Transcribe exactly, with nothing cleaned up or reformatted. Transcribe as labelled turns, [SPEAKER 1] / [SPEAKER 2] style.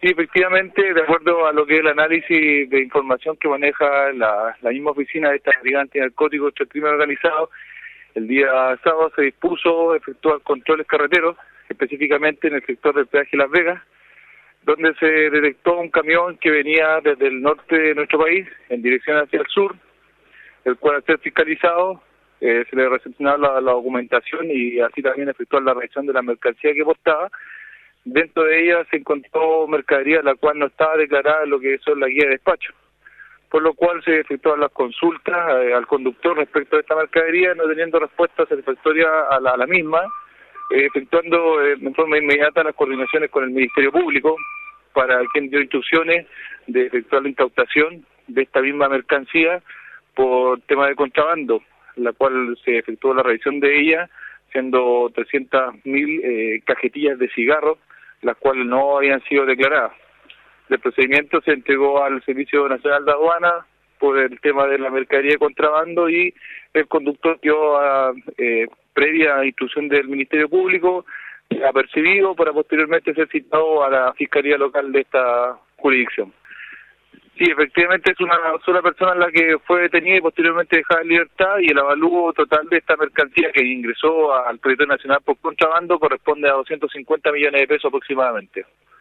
[SPEAKER 1] Sí, efectivamente, de acuerdo a lo que es el análisis de información que maneja la, la misma oficina de esta brigada narcóticos contra el crimen organizado, el día sábado se dispuso efectuar controles carreteros, específicamente en el sector del peaje Las Vegas, donde se detectó un camión que venía desde el norte de nuestro país en dirección hacia el sur, el cual al ser fiscalizado eh, se le recepcionaba la, la documentación y así también efectuar la revisión de la mercancía que portaba. Dentro de ella se encontró mercadería la cual no estaba declarada en lo que son la guía de despacho, por lo cual se efectuaron las consultas eh, al conductor respecto a esta mercadería, no teniendo respuesta satisfactoria a la, a la misma, eh, efectuando eh, en forma inmediata las coordinaciones con el Ministerio Público, para quien dio instrucciones de efectuar la incautación de esta misma mercancía por tema de contrabando, la cual se efectuó la revisión de ella, siendo trescientas mil eh, cajetillas de cigarros, las cuales no habían sido declaradas. El procedimiento se entregó al Servicio Nacional de Aduana por el tema de la mercadería de contrabando y el conductor quedó a, eh, previa instrucción del Ministerio Público, apercibido para posteriormente ser citado a la Fiscalía Local de esta jurisdicción. Sí, efectivamente es una sola persona la que fue detenida y posteriormente dejada en libertad, y el avalúo total de esta mercancía que ingresó al territorio nacional por contrabando corresponde a doscientos cincuenta millones de pesos aproximadamente.